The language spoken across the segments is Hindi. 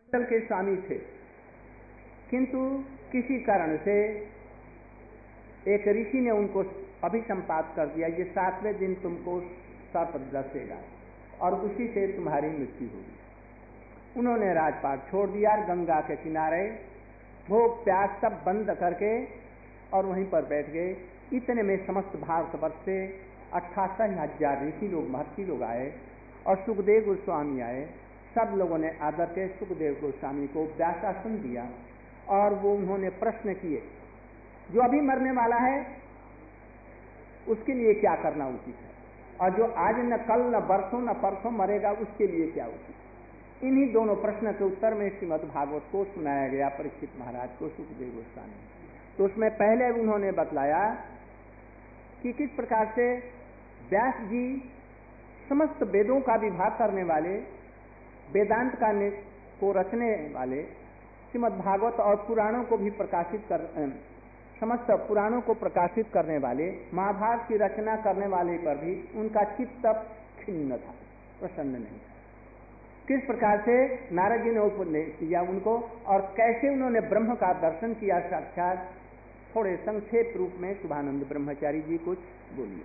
मंडल के स्वामी थे, किंतु किसी कारण से एक ऋषि ने उनको अभिसंपात कर दिया, ये 7वें दिन तुमको सर्प डसेगा और उसी से तुम्हारी मृत्यु होगी। उन्होंने राजपाट छोड़ दिया, गंगा के किनारे भूख प्यास सब बंद करके और वहीं पर बैठ गए। इतने में समस्त भारतवर्ष से 88,000 ऋषि लोग, महर्षि लोग आए और सुखदेव गोस्वामी आए। सब लोगों ने आदर के सुखदेव गोस्वामी को व्यासासन दिया और वो उन्होंने प्रश्न किए, जो अभी मरने वाला है उसके लिए क्या करना उचित है, और जो आज न कल न बरसों न परसों मरेगा उसके लिए क्या उचित। इन्हीं दोनों प्रश्न के उत्तर में श्रीमद् भागवत को सुनाया गया परीक्षित महाराज को सुखदेव गोस्वामी। तो उसमें पहले उन्होंने बतलाया कि किस प्रकार से व्यास जी समस्त वेदों का विभाग करने वाले, वेदांत का को रचने वाले, श्रीमद् भागवत और पुराणों को भी प्रकाशित कर, समस्त पुराणों को प्रकाशित करने वाले, महाभारत की रचना करने वाले पर भी उनका चित्त खिन्न था, प्रसन्न नहीं था। किस प्रकार से नारद जी ने उपदेश किया उनको और कैसे उन्होंने ब्रह्म का दर्शन किया साक्षात, थोड़े संक्षेप रूप में शुभानंद ब्रह्मचारी जी कुछ बोलिए।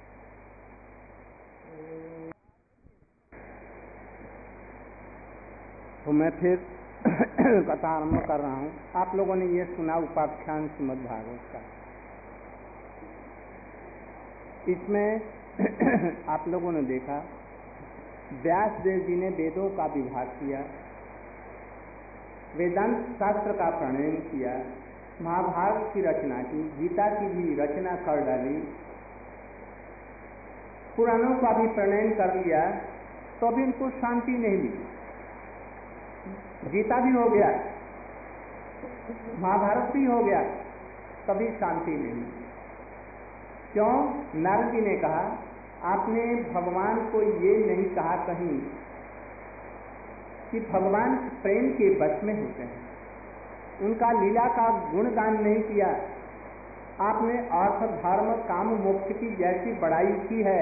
तो मैं फिर कथा आरंभ कर रहा हूँ। आप लोगों ने ये सुना उपाख्यान श्रीमद् भागवत का। इसमें आप लोगों ने देखा व्यास देव जी ने वेदों का विभाग किया, वेदांत शास्त्र का प्रणयन किया, महाभारत की रचना की, गीता की भी रचना कर डाली, पुराणों का भी प्रणयन कर लिया, तो भी उनको शांति नहीं मिली। गीता भी हो गया, महाभारत भी हो गया, तभी शांति नहीं। क्यों? नारद जी ने कहा, आपने भगवान को ये नहीं कहा कहीं कि भगवान प्रेम के वश में होते हैं, उनका लीला का गुणगान नहीं किया। आपने अर्थ धर्म काम मोक्ष की जैसी बड़ाई की है,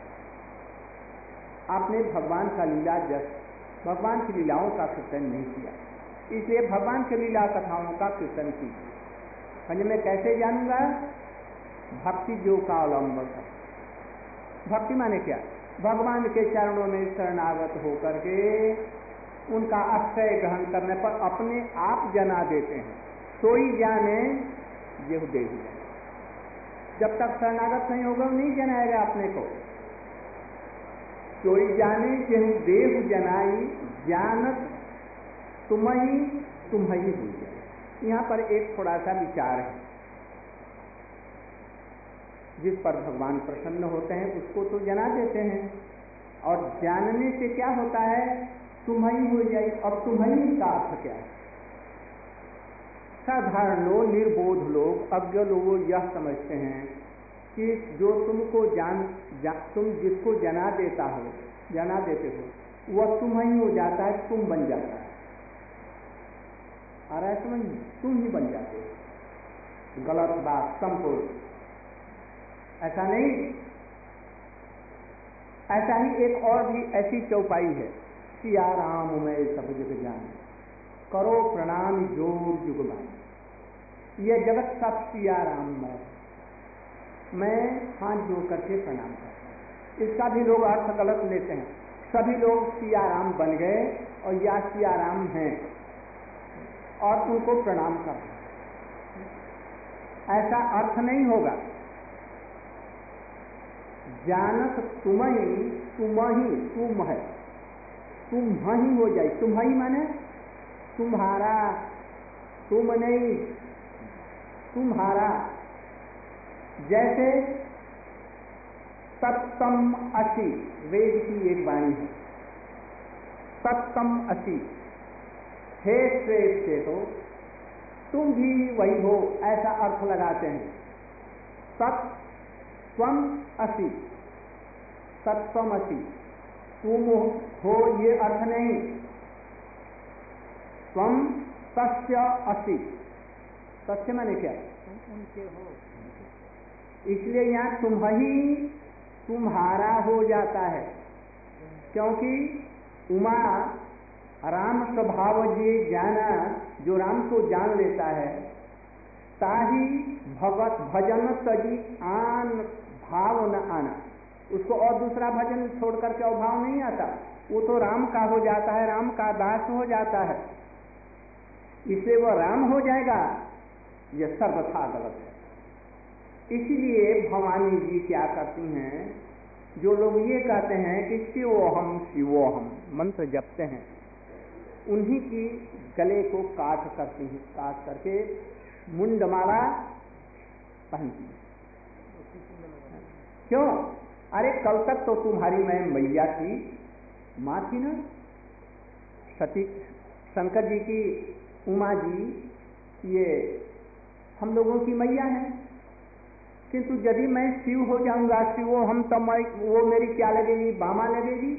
आपने भगवान का लीला भगवान की लीलाओं का कीर्तन नहीं किया। इसलिए भगवान की लीला कथाओं का कीर्तन कीजिए। समझ में कैसे जानूंगा? भक्ति जो का अवलंबन है। भक्ति माने क्या? भगवान के चरणों में शरणागत होकर के उनका आश्रय ग्रहण करने पर अपने आप जना देते हैं। सोई जाने ये देह जाने। जब तक शरणागत नहीं होगा नहीं जनाएगा अपने को। सोई जाने जेहु देहु जनाई, जानत तुम्ही तुम्ही हुई जाए। यहाँ पर एक थोड़ा सा विचार है। जिस पर भगवान प्रसन्न होते हैं उसको तो जना देते हैं, और जानने से क्या होता है? तुम्ही हो जाए। अब तुम्ही का अर्थ क्या है? साधारण लोग, निर्बोध लोग, अज्ञ लोग यह समझते हैं कि जो तुमको तुम जिसको जना देते हो वह तुम ही हो जाता है, तुम बन जाता है। आ रहा है समझ? तुम ही बन जाते हो। गलत बात, संपूर्ण ऐसा नहीं। ऐसा ही एक और भी ऐसी चौपाई है, सिया राम मैं सब जग जान, करो प्रणाम जोर जुगमान। यह जगत सब सिया राम मैं हाथ जोड़ करके प्रणाम करता हूँ। इसका भी लोग अर्थ गलत लेते हैं। सभी लोग सिया राम बन गए और या सिया राम हैं और उनको प्रणाम करते हैं, ऐसा अर्थ नहीं होगा। जानत तुम ही तुम है, तुम ही हो जाए। तुम ही माने तुम्हारा, तुम नहीं तुम्हारा। जैसे तत्तम असि, वेद की एक वाणी है, तत्तम असि, हे श्रेष्ठ से तो तुम भी वही हो, ऐसा अर्थ लगाते हैं। तत्त्वम असि, तत्त्वम असि, तुम हो ये अर्थ नहीं। त्वम तस्य असि, तस्य माने क्या? उनके हो। इसलिए यहाँ तुम ही तुम्हारा हो जाता है, क्योंकि उमा राम स्वभाव जे जाना, जो राम को जान लेता है, ताही भगत भजन तजी आन भाव न आना, उसको और दूसरा भजन छोड़ करके और भाव नहीं आता, वो तो राम का हो जाता है, राम का दास हो जाता है, इसलिए वो राम हो जाएगा, यह सर्वथा गलत है। इसीलिए भवानी जी क्या करती हैं, जो लोग ये कहते हैं कि शिवोहम शिवोहम मंत्र जपते हैं, उन्हीं की गले को काट करती हैं, काट करके मुंडमाला पहनती है। क्यों? अरे कल तक तो तुम्हारी मैं मैया थी, माँ थी ना, सती शंकर जी की उमा जी, ये हम लोगों की मैया है, किंतु यदि मैं शिव हो जाऊंगा, शिव हम तो मैं, वो मेरी क्या लगेगी, बामा लगेगी।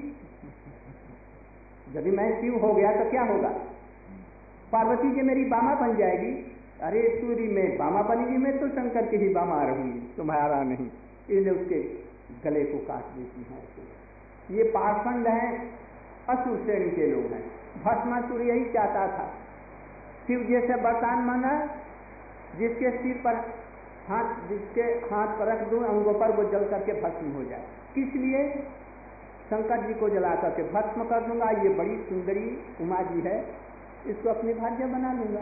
यदि मैं शिव हो गया तो क्या होगा, पार्वती जी मेरी बामा बन जाएगी। अरे सूरी में बामा बनेगी, मैं तो शंकर की ही बामा रहूंगी, तुम्हारा नहीं। इसलिए उसके गले को काट देती हैं। ये पाखंड हैं, असुर श्रेणी के लोग हैं। भस्मासुर यही चाहता था, शिव जैसे वरदान मांगा, जिसके सिर पर हाथ, जिसके हाथ पर रख दूं अंगों पर, वो जल करके भस्म हो जाए। किस लिए? शंकर जी को जला करके भस्म कर दूंगा, ये बड़ी सुंदरी उमा जी है, इसको अपनी भार्या बना लूंगा।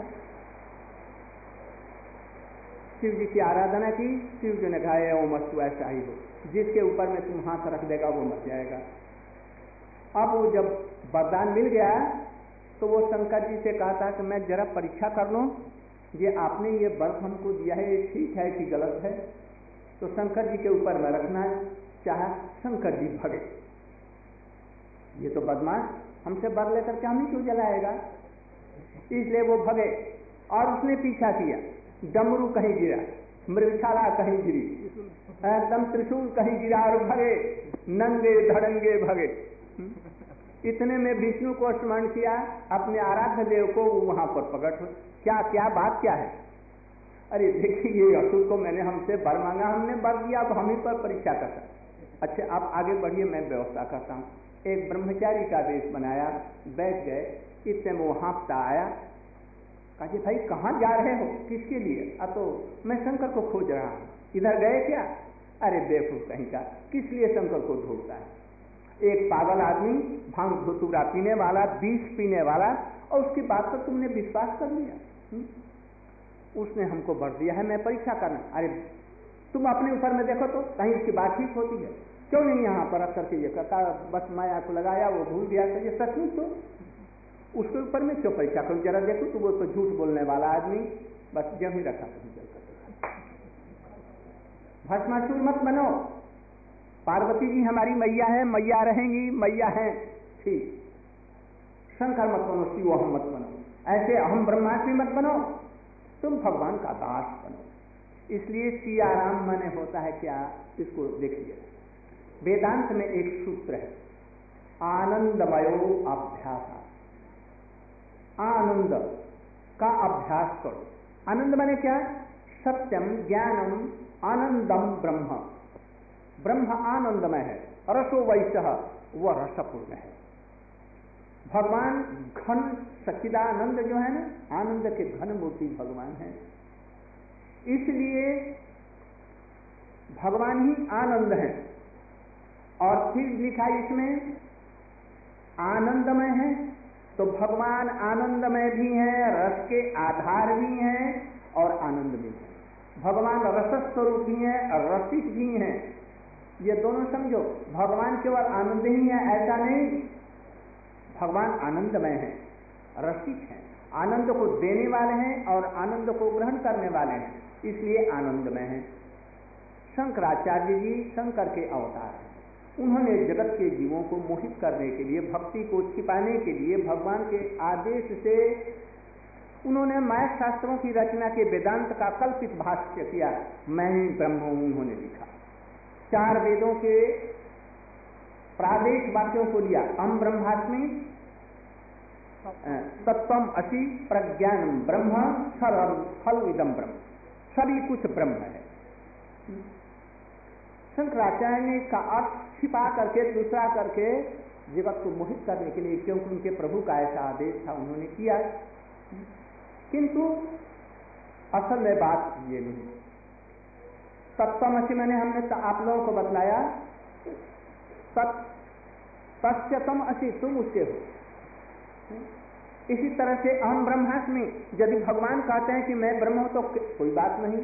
शिव जी की आराधना की, शिव जी ने कहा ओ मस्तु ऐसा ही हो, जिसके ऊपर में तुम हाथ रख देगा वो मर जाएगा। अब वो जब वरदान मिल गया तो वो शंकर जी से कहा था कि मैं जरा परीक्षा कर लूं, ये आपने ये व्रत हमको दिया है, ये ठीक है कि गलत है। तो शंकर जी के ऊपर में रखना चाहा, शंकर जी भगे, ये तो बदमाश हमसे वर लेकर के हमें क्यों जलाएगा, इसलिए वो भगे। और उसने पीछा किया, डमरू कहीं गिरा, मृगशाला कहीं गिरी, एकदम त्रिशूल कहीं गिरा, और भगे, नंगे धड़ंगे भगे। इतने में विष्णु को स्मरण किया, अपने आराध्य देव को, वो वहां पर प्रकट हो। क्या क्या बात क्या है? अरे देखिए, ये असुर को मैंने हमसे वर मांगा, हमने वर दिया, अब हम ही पर परीक्षा करता। अच्छा आप आगे बढ़िए, मैं व्यवस्था करता हूँ। एक ब्रह्मचारी का वेश बनाया, बैठ गए। इतने में वो हाँफता आया, कहा कि भाई कहाँ जा रहे हो, किसके लिए? तो मैं शंकर को खोज रहा हूँ। इधर गए क्या? अरे बेवकूफ कहीं का, किस लिए शंकर को ढूंढता है? एक पागल आदमी, भांग धतूरा पीने वाला, विष पीने वाला, और उसकी बात पर तुमने विश्वास कर लिया। उसने हमको वर दिया है, मैं परीक्षा करना। अरे तुम अपने ऊपर में देखो तो कहीं उसकी बात ठीक होती है, क्यों नहीं यहाँ पर रख करके ये करता, बस माया को लगाया, वो भूल गया, तो ये सचमुच तो उसके ऊपर में क्यों परीक्षा करूं, जरा देखो। तो वो तो झूठ बोलने वाला आदमी, बस जब ही रखा कहीं चल कर। भस्मासुर मत बनो, पार्वती जी हमारी मैया है, मैया रहेंगी, मैया हैं, ठीक। शंकर मत बनो, शिव हम मत बनो, ऐसे हम ब्रह्मास्मि मत बनो, तुम भगवान का दास बनो। इसलिए सियाराम माने होता है क्या, इसको देखिए। वेदांत में एक सूत्र है, आनंदमयो अभ्यास। आनंद का अभ्यास करो। आनंद माने क्या? सत्यम ज्ञानम आनंदम ब्रह्म। ब्रह्म आनंदमय है, रसो वैसह, वह रसपूर्ण है। भगवान घन सच्चिदानंद जो है ना, आनंद के घन मूर्ति भगवान है। इसलिए भगवान ही आनंद है। और फिर लिखा इसमें आनंदमय है, तो भगवान आनंदमय भी हैं, रस के आधार भी हैं और आनंद भी है। भगवान रस स्वरूप भी हैं और रसिक भी हैं। ये दोनों समझो, भगवान केवल आनंद ही है ऐसा नहीं, भगवान आनंदमय है, रसिक है, आनंद को देने वाले हैं और आनंद को ग्रहण करने वाले हैं, इसलिए आनंदमय है। शंकराचार्य जी शंकर के अवतार हैं। उन्होंने जगत के जीवों को मोहित करने के लिए, भक्ति को छिपाने के लिए, भगवान के आदेश से उन्होंने माया शास्त्रों की रचना के वेदांत का कल्पित भाष्य किया। मैं ही ब्रह्म हूं, उन्होंने लिखा। 4 वेदों के प्रादेश वाक्यों को लिया, अहम ब्रह्मास्मि, तत्वम असि, प्रज्ञानम ब्रह्म, खलु इदम ब्रह्म, सभी कुछ ब्रह्म है। शंकराचार्य ने इसका अर्थ छिपा करके, दूसरा करके जगत को मोहित करने के लिए, क्योंकि उनके प्रभु का ऐसा आदेश था, उन्होंने किया। किंतु असल में बात ये नहीं। तत्वमसि मैंने हमने आप लोगों को बतलाया, तस्यतम असि, तुम उसके हो। इसी तरह से अहम ब्रह्मास्मि, यदि भगवान कहते हैं कि मैं ब्रह्म हूं तो कोई बात नहीं।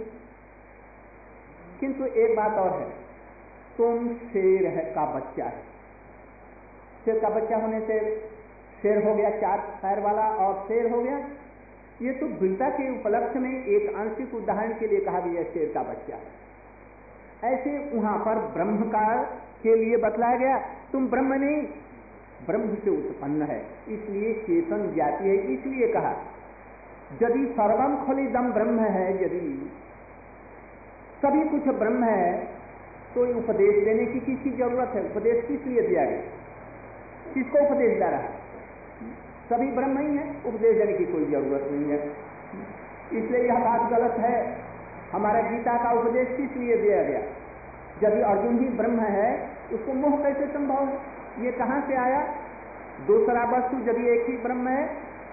किंतु एक बात और है, तुम शेर का बच्चा है। शेर का बच्चा होने से शेर हो गया 4 पैर वाला और शेर हो गया। ये तो वीरता के उपलक्ष्य में एक आंशिक उदाहरण के लिए कहा गया शेर का बच्चा है। ऐसे वहां पर ब्रह्म का के लिए बतलाया गया, तुम ब्रह्म नहीं, ब्रह्म से उत्पन्न है, इसलिए चेतन जाति है। इसलिए कहा यदि सर्वम खलिदम ब्रह्म है, यदि सभी कुछ ब्रह्म है तो उपदेश देने की किसकी जरूरत है? उपदेश किस लिए दिया गया? किसको उपदेश दे रहा है? सभी ब्रह्म ही है, उपदेश देने की कोई जरूरत नहीं है। इसलिए यह बात गलत है। हमारा गीता का उपदेश किस लिए दिया गया? यदि अर्जुन ही ब्रह्म है उसको मोह कैसे संभव है? ये कहां से आया? दूसरा वस्तु यदि एक ही ब्रह्म है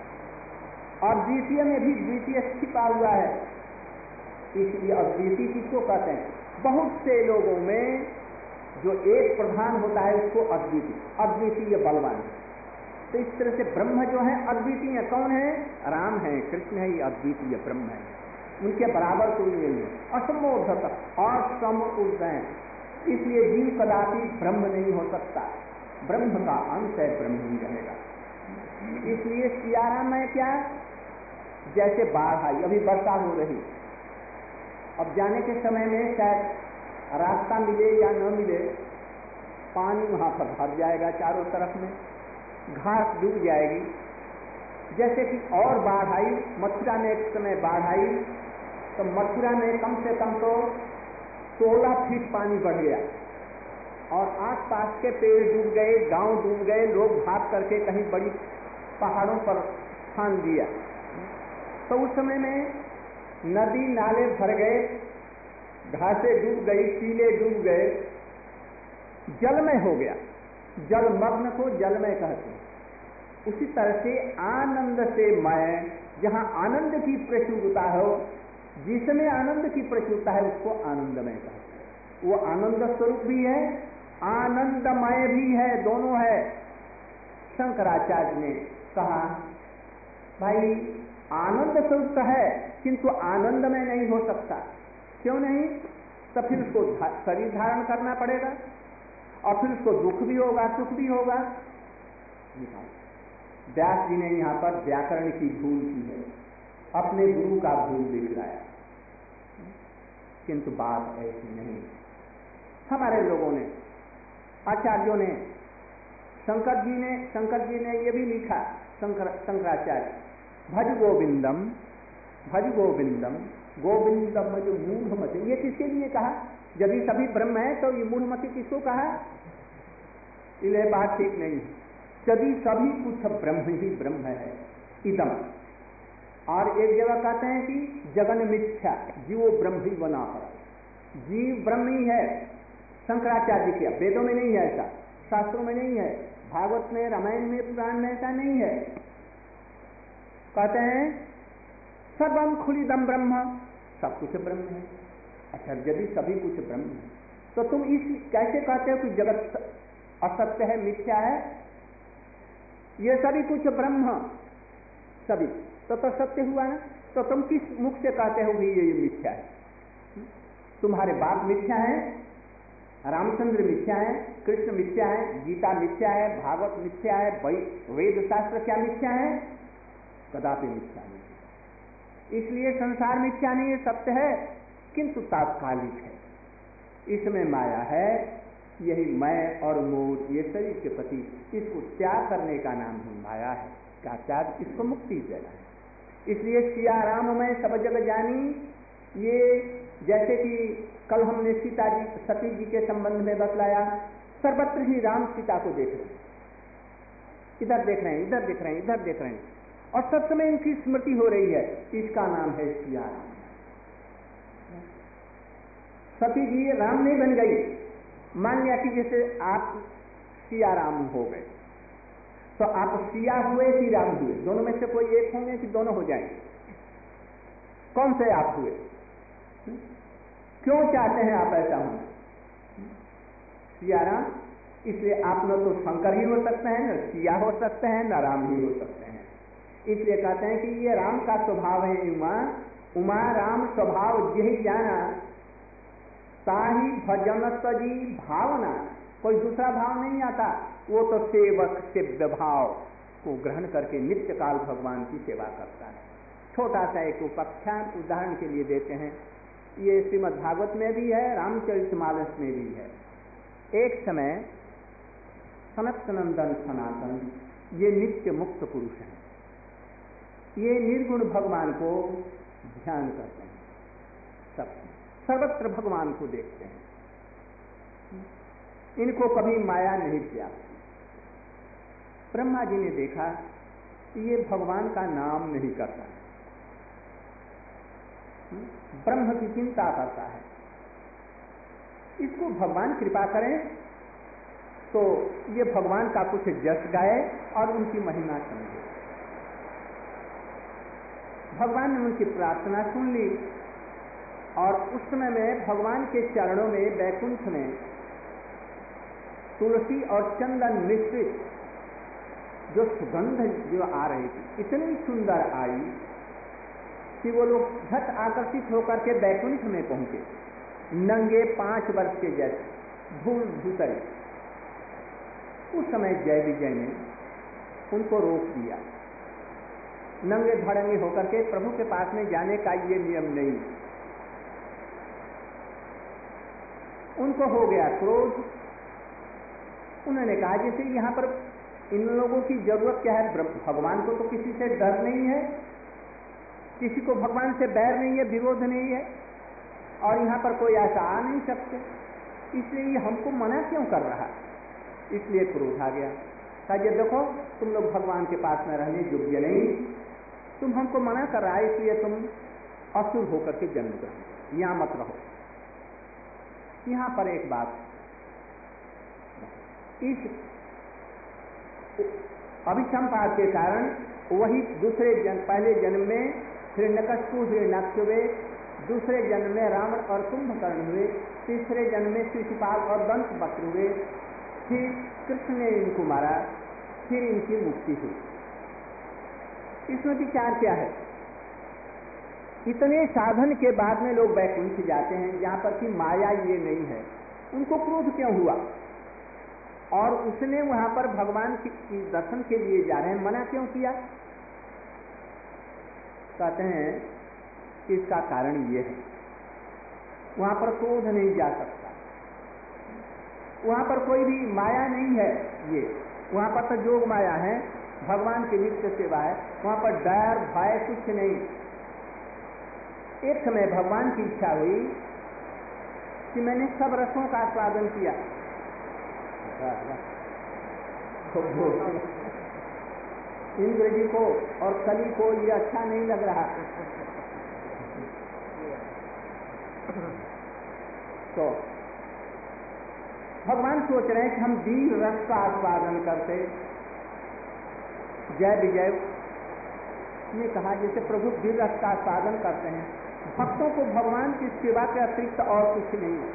और द्वितीय में भी द्वितीय छिपा हुआ है, इसलिए अद्वितीय किसको कहते हैं? बहुत से लोगों में जो एक प्रधान होता है उसको अद्वितीय बलवान। तो इस तरह से ब्रह्म जो है अद्वितीय कौन है? राम है, कृष्ण है, ये अद्वितीय ब्रह्म है, उनके बराबर कोई नहीं है। असमोधत और समूर्ध है, इसलिए जीव कदापि ब्रह्म नहीं हो सकता। ब्रह्म का अंश है, ब्रह्म ही रहेगा। इसलिए सियाराम है क्या? जैसे बाढ़ आई, अभी वर्षा हो रही, अब जाने के समय में शायद रास्ता मिले या न मिले, पानी वहां पर भर जाएगा, चारों तरफ में घास डूब जाएगी। जैसे कि और बाढ़ आई, मथुरा में एक समय बाढ़ आई तो मथुरा में कम से कम तो 16 फीट पानी बढ़ गया और आसपास के पेड़ डूब गए, गांव डूब गए, लोग भाग करके कहीं बड़ी पहाड़ों पर स्थान दिया। तो उस समय में नदी नाले भर गए, घासें डूब गई, टीले डूब गए, जलमय हो गया। जलमग्न को जलमय कहते हैं। उसी तरह से आनंद से मय, जहां आनंद की प्रचुरता हो, जिसमें आनंद की प्रचुरता है उसको आनंदमय कहते हैं। वो आनंद स्वरूप भी है, आनंदमय भी है, दोनों है। शंकराचार्य ने कहा भाई आनंद स्वरूप है किंतु आनंदमय नहीं हो सकता। क्यों नहीं? तो फिर उसको शरीर धारण करना पड़ेगा और फिर उसको दुख भी होगा, सुख भी होगा। व्यास जी ने यहां पर व्याकरण की भूल की है, अपने गुरु का भूल दिखलाया, किंतु बात ऐसी नहीं। हमारे लोगों ने, आचार्यों ने, शंकर जी ने ये भी लिखा, शंकराचार्य, भज गोविंदम, गोविंदम जो मूढ़ मत, ये किसके लिए कहा? यदि सभी ब्रह्म है तो ये मूढ़मति किसको कहा? इसलिए बात ठीक नहीं। यदि सभी कुछ ब्रह्म ही ब्रह्म है, इदम। और एक जगह कहते हैं कि जगन मिथ्या, जीवो ब्रह्म ही बना है, जीव ब्रह्म ही है। शंकराचार्य किया, वेदों में नहीं है ऐसा, शास्त्रों में नहीं है, भागवत में, रामायण में, पुराण में ऐसा नहीं है। कहते हैं सर्वम खुलिदम ब्रह्म, सब कुछ ब्रह्म है। अच्छा, यदि सभी कुछ ब्रह्म है तो तुम इस कैसे कहते हो कि जगत असत्य है, मिथ्या है? ये सभी कुछ ब्रह्म, सभी तो सत्य हुआ ना। तो तुम किस मुख से कहते हो कि ये मिथ्या है? तुम्हारे बाप मिथ्या है, रामचंद्र मिथ्या है, कृष्ण मिथ्या है, गीता मिथ्या है, भागवत मिथ्या है, वेद शास्त्र क्या मिथ्या है? कदापि मिथ्या नहीं। इसलिए संसार मिथ्या नहीं है, सत्य है किंतु तात्कालिक है। इसमें माया है, यही मैं और मोर, ये शरीर के प्रति इसको त्याग करने का नाम ही माया है। क्या त्याग? इसको मुक्ति देना है। इसलिए सिया राम मैं सब जग जानी, ये जैसे कि कल हमने सती जी के संबंध में बतलाया, सर्वत्र ही राम सीता को देख रहे हैं, इधर देख रहे हैं, इधर देख रहे हैं, इधर देख रहे हैं, और सब समय इनकी स्मृति हो रही है। इसका नाम है सिया राम। सती जी राम नहीं बन गई, मान लिया कि जैसे आप सिया राम हो गए, तो आप सिया हुए कि राम हुए? दोनों में से कोई एक होंगे कि दोनों हो जाएंगे? कौन से आप हुए? क्यों चाहते हैं आप ऐसा होना? सिया राम, इसलिए आप न तो शंकर ही हो सकते हैं, न सिया हो सकते हैं, न राम ही हो सकते हैं। इसलिए कहते हैं कि ये राम का स्वभाव है उमा, उमा राम स्वभाव यही जाना, ताही भजन तजी भावना। कोई दूसरा भाव नहीं आता, वो तो सेवक सेव्य भाव को ग्रहण करके नित्य काल भगवान की सेवा करता है। छोटा सा एक उपाख्यान उदाहरण के लिए देते हैं, ये श्रीमद् भागवत में भी है, रामचरितमानस में भी है। एक समय सनत्नंदन सनातन ये नित्य मुक्त पुरुष हैं, ये निर्गुण भगवान को ध्यान करते हैं, सब सर्वत्र भगवान को देखते हैं, इनको कभी माया नहीं व्याप्ति। ब्रह्मा जी ने देखा कि ये भगवान का नाम नहीं करता, ब्रह्म की चिंता करता है, इसको भगवान कृपा करें तो ये भगवान का कुछ जस गाए और उनकी महिमा समझे। भगवान ने उनकी प्रार्थना सुन ली और उस समय में भगवान के चरणों में वैकुंठ में तुलसी और चंदन मिश्रित जो सुगंध जो आ रही थी, इतनी सुंदर आई कि वो लोग झट आकर्षित होकर के वैकुंठ में पहुंचे, नंगे 5 वर्ष के जैसे धूल धूसरे। उस समय जय विजय ने उनको रोक दिया, नंगे धड़ंगे होकर के प्रभु के पास में जाने का ये नियम नहीं। उनको हो गया क्रोध, उन्होंने कहा जैसे यहां पर इन लोगों की जरूरत क्या है, भगवान को तो किसी से डर नहीं है, किसी को भगवान से बैर नहीं है, विरोध नहीं है, और यहां पर कोई ऐसा आ नहीं सकते, इसलिए ये हमको मना क्यों कर रहा है? इसलिए क्रोध आ गया। कहा ये देखो तुम लोग भगवान के पास में रहने योग्य नहीं, तुम हमको मना कर रहा है, इसलिए तुम असुर होकर के जन्म ग्रहण, यहां मत रहो। यहां पर एक बात, इस अभिसंपात के कारण वही दूसरे जन्म, पहले जन्म में हिरण्यकशिपु हिरण्याक्ष हुए, दूसरे जन्म में रावण और कुंभकर्ण हुए, तीसरे जन्म में शिशुपाल और दंत वक्र हुए, फिर कृष्ण ने इनको मारा, फिर इनकी मुक्ति हुई। इसमें विचार क्या है? इतने साधन के बाद में लोग वैकुंठ जाते हैं जहां पर कि माया ये नहीं है, उनको क्रोध क्यों हुआ? और उसने वहां पर भगवान की दर्शन के लिए जा रहे हैं, मना क्यों किया? कहते हैं कि इसका कारण ये है, वहां पर क्रोध नहीं जा सकता, वहां पर कोई भी माया नहीं है, ये वहां पर तो जोग माया है, भगवान की नित्य सेवा है, वहां पर डर भय कुछ नहीं। एक समय भगवान की इच्छा हुई कि मैंने सब रसों का आस्वादन किया, इंद्र जी को और कली को ये अच्छा नहीं लग रहा, तो भगवान सोच रहे हैं कि हम वीर रस का आस्वादन करते। जय विजय ने कहा जैसे प्रभु वीर रस का आस्वादन करते हैं, भक्तों को भगवान की सेवा के अतिरिक्त और कुछ नहीं है,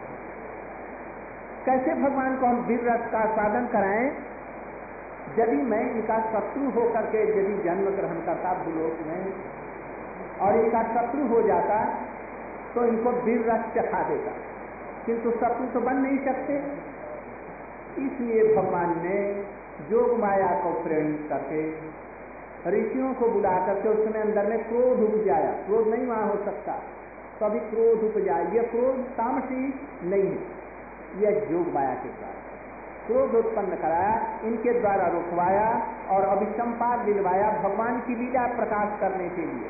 कैसे भगवान को हम वीर रस का आस्वादन कराएं? यदि मैं इनका शत्रु होकर के यदि जन्म ग्रहण करता भूलोक में और इनका शत्रु हो जाता तो इनको वीर रस चखा देता, किंतु शत्रु तो बन नहीं सकते। इसलिए भगवान ने जोग माया को प्रेरित करके ऋषियों को बुला करके उसमें अंदर में क्रोध उपजाया, क्रोध नहीं वहां हो सकता, कभी क्रोध उपजाया, यह क्रोध तामसी नहीं है, यह जोग माया के द्वारा क्रोध उत्पन्न कराया, इनके द्वारा रुकवाया और अभिसंपात दिलवाया भगवान की लीला प्रकाश करने के लिए।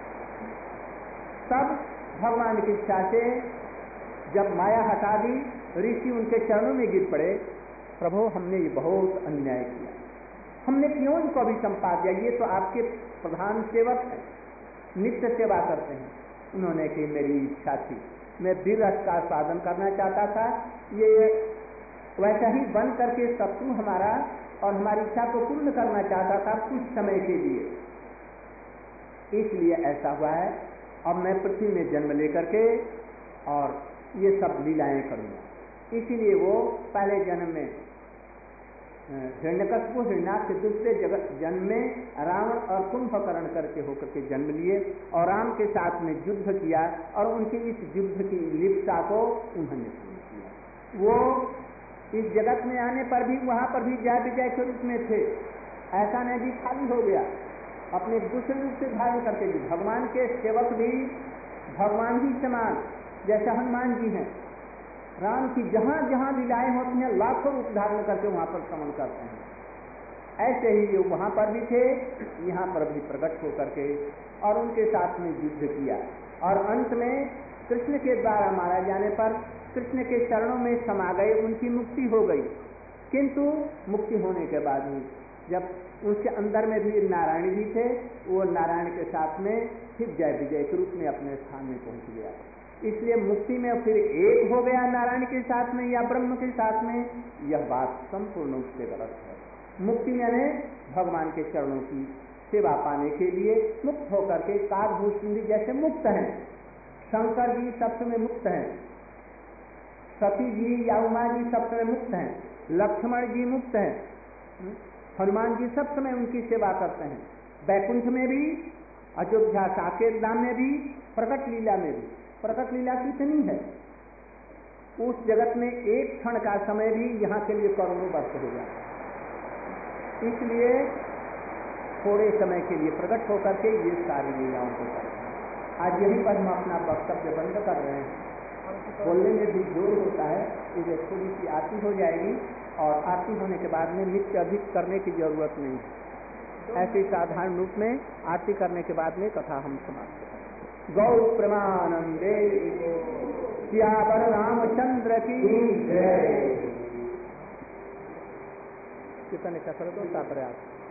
तब भगवान की इच्छा से जब माया हटा दी, ऋषि उनके चरणों में गिर पड़े, प्रभु हमने ये बहुत अन्याय किया, हमने क्यों इनको अभिसंपात दिया, ये तो आपके प्रधान सेवक है, नित्य सेवा करते हैं। उन्होंने कही मेरी इच्छा थी, मैं वीर रस का साधन करना चाहता था, ये वैसा ही बन करके शत्रु हमारा और हमारी इच्छा को पूर्ण करना चाहता था कुछ समय के लिए, इसलिए ऐसा हुआ है। अब मैं पृथ्वी में जन्म लेकर के और ये सब लीलाएं करूंगा। इसीलिए वो पहले जन्म में हिरण्यकशिपु हिरण्याक्ष, दूसरे जन्म में रावण और कुंभकर्ण करके होकर के जन्म लिए और राम के साथ में युद्ध किया और उनकी इस युद्ध की लिप्सा को उन्होंने पूर्ण किया। वो इस जगत में आने पर भी वहां पर भी जय विजय के रूप में थे, ऐसा नहीं भी खाली हो गया, अपने दूसरे रूप से धारण करके भी भगवान के सेवक भी भगवान ही समान, जैसे हनुमान जी हैं, राम की जहां जहां लीलाएं होती हैं लाखों रूप धारण करके वहां पर श्रवण करते हैं। ऐसे ही ये वहां पर भी थे, यहाँ पर भी प्रकट होकर के और उनके साथ में युद्ध किया और अंत में कृष्ण के द्वारा मारा जाने पर कृष्ण के चरणों में समा गए, उनकी मुक्ति हो गई। किंतु मुक्ति होने के बाद ही जब उसके अंदर में भी नारायण जी थे, वो नारायण के साथ में फिर जय विजय के रूप में अपने स्थान में पहुंच गया। इसलिए मुक्ति में फिर एक हो गया नारायण के साथ में या ब्रह्म के साथ में, यह बात संपूर्ण रूप से गलत है। मुक्ति यानी भगवान के चरणों की सेवा पाने के लिए मुक्त होकर के काकभूषण जी जैसे मुक्त हैं, शंकर जी सब समय मुक्त हैं, सती जी या उमा जी सब समय मुक्त हैं, लक्ष्मण जी मुक्त हैं, हनुमान जी सब समय उनकी सेवा करते हैं। बैकुंठ में भी, अयोध्या साकेत धाम में भी, प्रकट लीला में भी। प्रकट लीला कितनी है, उस जगत में एक क्षण का समय भी यहाँ के लिए करोड़ों वर्ष हो जाता है। इसलिए थोड़े समय के लिए प्रकट होकर के ये सारी लीलाओं को करते हैं। आज यहीं पर हम अपना वक्तव्य बंद कर रहे हैं। बोलने में भी जोर होता है, इसलिए थोड़ी सी आरती हो जाएगी और आरती होने के बाद में नित्य अधिक करने की जरूरत नहीं है। ऐसे साधारण रूप में आरती करने के बाद में कथा हम समाप्त करें। गौ प्रमानंदे सियावर रामचंद्र की जय। कितने का कर दो, सात